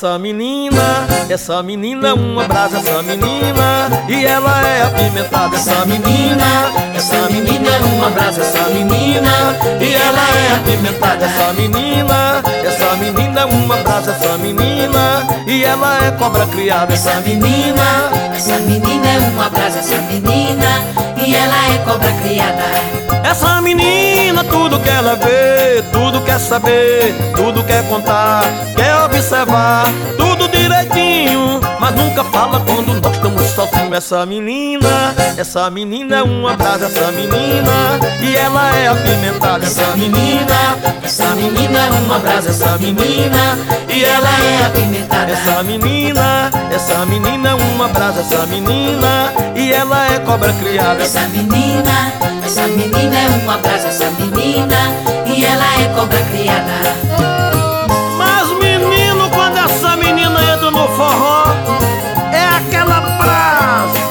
essa menina é uma brasa, essa menina, e ela é apimentada. Essa menina é uma brasa, essa menina, e ela é apimentada. Essa menina é uma brasa, essa menina, e ela é cobra criada. Essa menina é uma brasa, essa menina, e ela é cobra criada. Essa menina, tudo que ela vê, tudo quer saber, tudo quer contar, quer observar, tudo direitinho, mas nunca fala quando nós estamos sozinhos. Essa menina é uma brasa, essa menina, e ela é apimentada. Essa menina é uma brasa, essa menina, e ela é apimentada. Essa menina é uma brasa, essa menina, e ela é cobra criada. Essa menina é uma brasa, essa menina, e ela é cobra criada. Mas menino, quando essa menina entra no forró, é aquela brasa.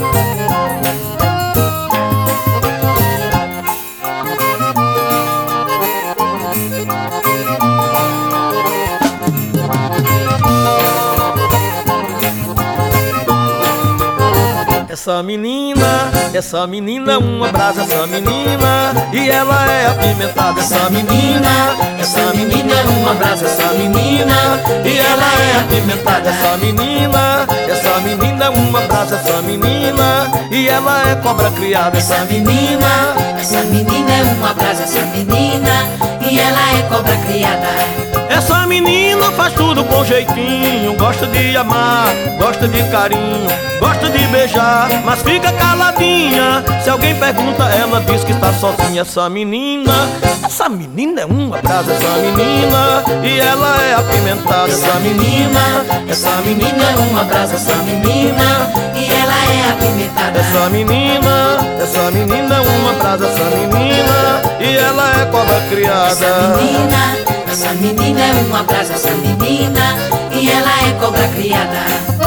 Essa menina é uma brasa, essa menina, e ela é apimentada. Essa menina é uma brasa, essa menina, e ela é apimentada. Essa menina é uma brasa, essa menina, e ela é cobra criada. Essa menina é uma brasa, essa menina, e ela é cobra criada. Essa menina faz tudo com jeitinho, gosta de amar, gosta de carinho, gosta de beijar, mas fica caladinha. Se alguém pergunta, ela diz que está sozinha. Essa menina é uma brasa, essa menina, e ela é apimentada. Essa menina é uma brasa, essa menina, e ela é apimentada. Essa menina é uma brasa, essa menina, e ela é cobra criada. Essa menina é uma brasa, essa menina, e ela é cobra criada.